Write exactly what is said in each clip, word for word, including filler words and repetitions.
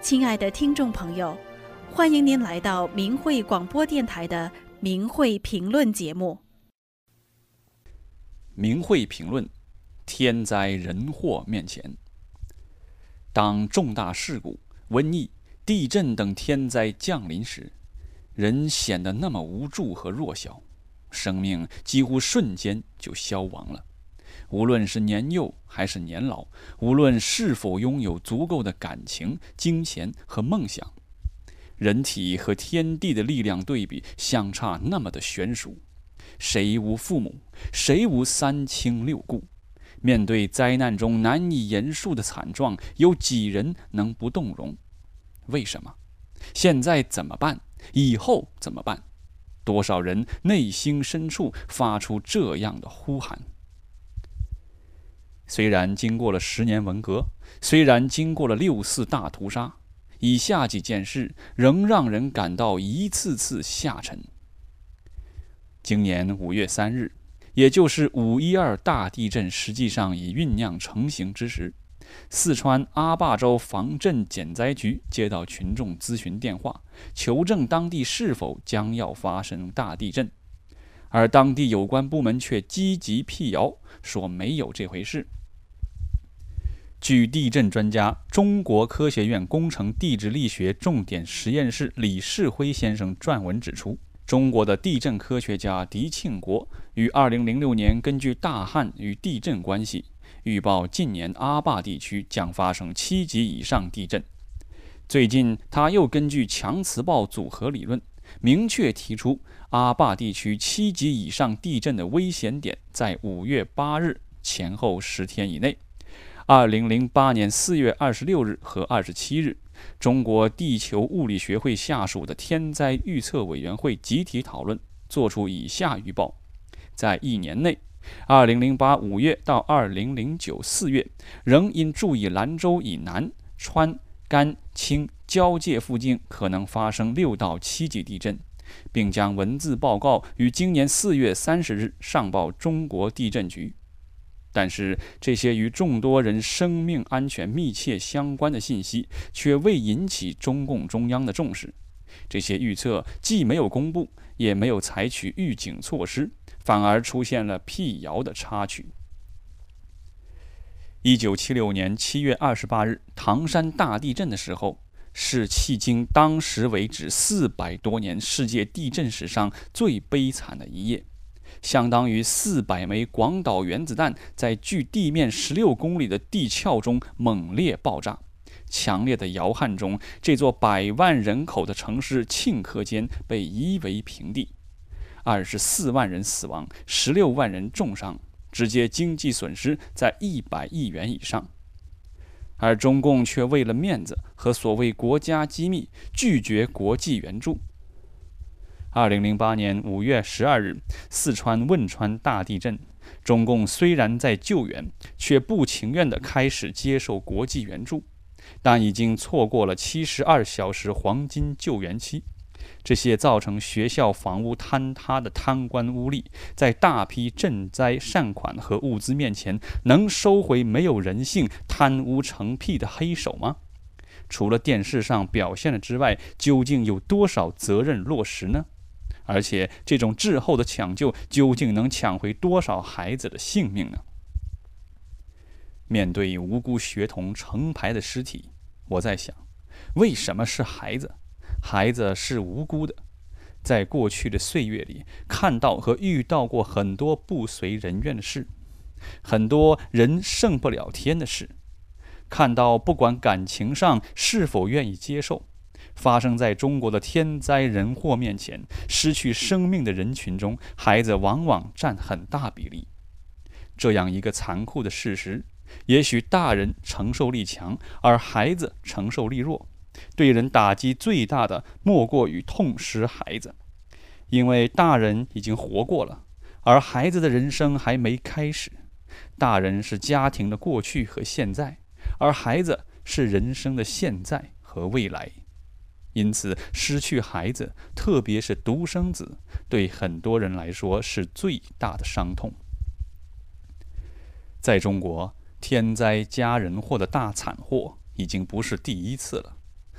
亲爱的听众朋友，欢迎您来到明慧广播电台的明慧评论节目。 明慧评论，天灾人祸面前，当重大事故、瘟疫、地震等天灾降临时，人显得那么无助和弱小，生命几乎瞬间就消亡了。无论是年幼还是年老，无论是否拥有足够的感情、金钱和梦想，人体和天地的力量对比相差那么的悬殊。谁无父母？谁无三亲六故？面对灾难中难以言述的惨状，有几人能不动容？为什么？现在怎么办？以后怎么办？多少人内心深处发出这样的呼喊。虽然经过了十年文革，虽然经过了六四大屠杀，以下几件事仍让人感到一次次下沉。今年五月三日，也就是五一二大地震实际上已酝酿成型之时，四川阿坝州防震减灾局接到群众咨询电话，求证当地是否将要发生大地震，而当地有关部门却积极辟谣，说没有这回事。据地震专家、中国科学院工程地质力学重点实验室李世辉先生撰文指出，中国的地震科学家狄庆国于二零零六年根据大旱与地震关系，预报近年阿坝地区将发生七级以上地震。最近，他又根据强磁暴组合理论，明确提出阿坝地区七级以上地震的危险点在五月八日前后十天以内。二零零八年四月二十六日和二十七日，中国地球物理学会下属的天灾预测委员会集体讨论，作出以下预报：在一年内，二零零八五月到二零零九四月，仍应注意兰州以南、川、甘、青交界附近可能发生六到七级地震，并将文字报告于今年四月三十日上报中国地震局。但是，这些与众多人生命安全密切相关的信息却未引起中共中央的重视。这些预测既没有公布，也没有采取预警措施，反而出现了辟谣的插曲。一九七六年七月二十八日，唐山大地震的时候，是迄今当时为止四百多年世界地震史上最悲惨的一夜。相当于四百枚广岛原子弹在距地面十六公里的地壳中猛烈爆炸。强烈的摇撼中，这座百万人口的城市顷刻间被夷为平地，二十四万人死亡，十六万人重伤，直接经济损失在一百亿元以上。而中共却为了面子和所谓国家机密，拒绝国际援助。二零零八年五月十二日，四川汶川大地震，中共虽然在救援，却不情愿地开始接受国际援助，但已经错过了七十二小时黄金救援期。这些造成学校房屋坍塌的贪官污吏，在大批赈灾善款和物资面前，能收回没有人性、贪污成癖的黑手吗？除了电视上表现了之外，究竟有多少责任落实呢？而且这种滞后的抢救究竟能抢回多少孩子的性命呢？面对无辜学童成排的尸体，我在想，为什么是孩子？孩子是无辜的。在过去的岁月里，看到和遇到过很多不随人愿的事，很多人胜不了天的事，看到不管感情上是否愿意接受，发生在中国的天灾人祸面前，失去生命的人群中，孩子往往占很大比例。这样一个残酷的事实，也许大人承受力强，而孩子承受力弱。对人打击最大的，莫过于痛失孩子，因为大人已经活过了，而孩子的人生还没开始。大人是家庭的过去和现在，而孩子是人生的现在和未来。因此，失去孩子，特别是独生子，对很多人来说是最大的伤痛。在中国，天灾加人祸的大惨祸已经不是第一次了。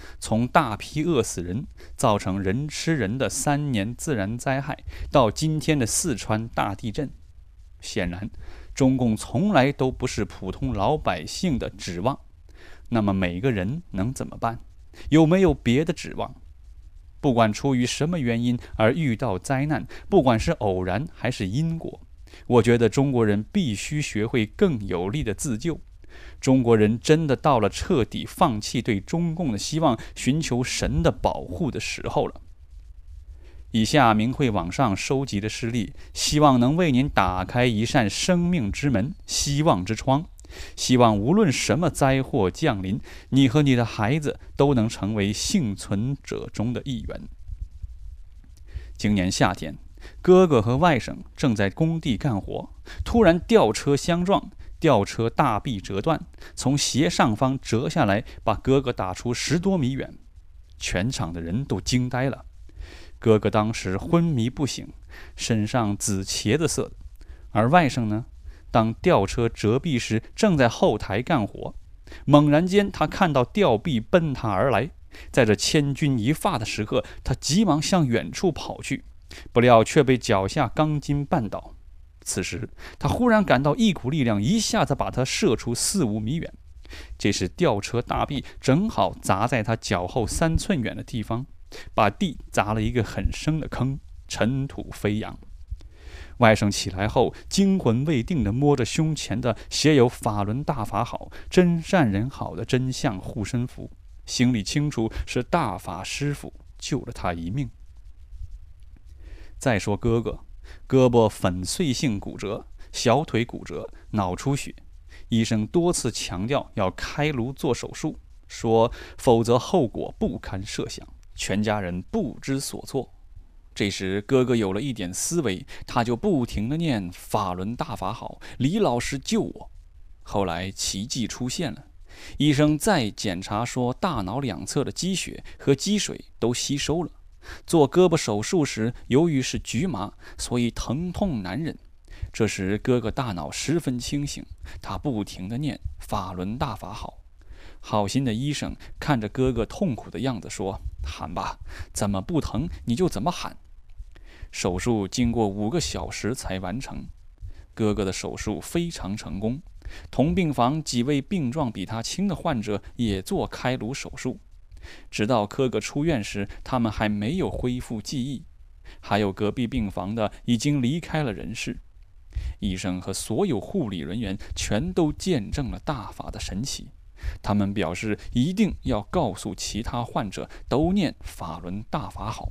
从大批饿死人，造成人吃人的三年自然灾害，到今天的四川大地震，显然，中共从来都不是普通老百姓的指望。那么每个人能怎么办？有没有别的指望？不管出于什么原因而遇到灾难，不管是偶然还是因果，我觉得中国人必须学会更有力的自救。中国人真的到了彻底放弃对中共的希望，寻求神的保护的时候了。以下明慧网上收集的事例，希望能为您打开一扇生命之门，希望之窗。希望无论什么灾祸降临，你和你的孩子都能成为幸存者中的一员。今年夏天，哥哥和外甥正在工地干活，突然吊车相撞，吊车大臂折断，从斜上方折下来，把哥哥打出十多米远。全场的人都惊呆了。哥哥当时昏迷不醒，身上紫茄子色的，而外甥呢，当吊车折臂时，正在后台干活。猛然间，他看到吊臂奔他而来，在这千钧一发的时刻，他急忙向远处跑去，不料却被脚下钢筋绊倒。此时，他忽然感到一股力量一下子把他射出四五米远。这时，吊车大臂正好砸在他脚后三寸远的地方，把地砸了一个很深的坑，尘土飞扬。外甥起来后，惊魂未定地摸着胸前的写有法轮大法好，真善人好的真相护身符，心里清楚是大法师父救了他一命。再说哥哥，胳膊粉碎性骨折，小腿骨折，脑出血，医生多次强调要开颅做手术，说否则后果不堪设想，全家人不知所措。这时哥哥有了一点思维，他就不停地念法轮大法好，李老师救我。后来奇迹出现了，医生再检查说大脑两侧的积血和积水都吸收了。做胳膊手术时，由于是局麻，所以疼痛难忍。这时哥哥大脑十分清醒，他不停地念法轮大法好。好心的医生看着哥哥痛苦的样子说，喊吧，怎么不疼你就怎么喊。手术经过五个小时才完成，哥哥的手术非常成功。同病房几位病状比他轻的患者也做开颅手术，直到哥哥出院时，他们还没有恢复记忆。还有隔壁病房的已经离开了人世。医生和所有护理人员全都见证了大法的神奇，他们表示一定要告诉其他患者都念法轮大法好。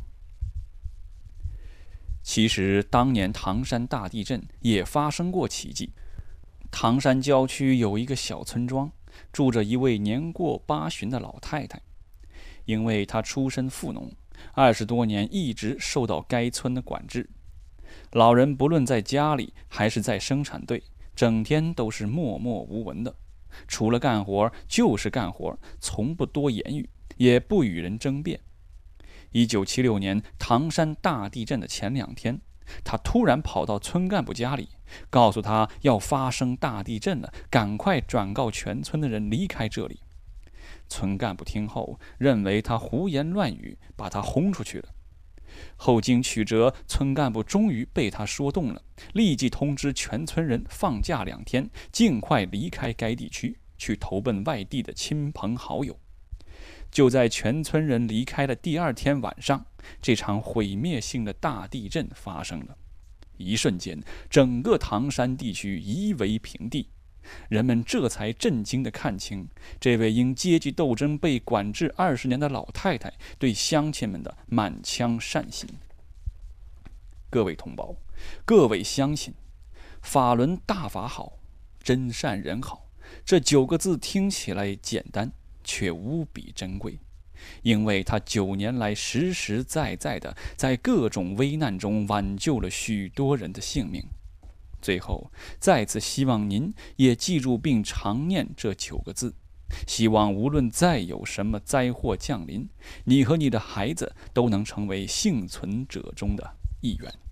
其实当年唐山大地震也发生过奇迹。唐山郊区有一个小村庄，住着一位年过八旬的老太太。因为她出身富农，二十多年一直受到该村的管制。老人不论在家里还是在生产队，整天都是默默无闻的，除了干活就是干活，从不多言语，也不与人争辩。一九七六年唐山大地震的前两天，他突然跑到村干部家里，告诉他要发生大地震了，赶快转告全村的人离开这里。村干部听后认为他胡言乱语，把他轰出去了。后经曲折，村干部终于被他说动了，立即通知全村人放假两天，尽快离开该地区，去投奔外地的亲朋好友。就在全村人离开的第二天晚上，这场毁灭性的大地震发生了。一瞬间，整个唐山地区夷为平地。人们这才震惊地看清，这位因阶级斗争被管制二十年的老太太对乡亲们的满腔善心。各位同胞，各位乡亲，法轮大法好，真善人好，这九个字听起来简单，却无比珍贵，因为它九年来实实在在地在各种危难中挽救了许多人的性命。最后，再次希望您也记住并常念这九个字，希望无论再有什么灾祸降临，你和你的孩子都能成为幸存者中的一员。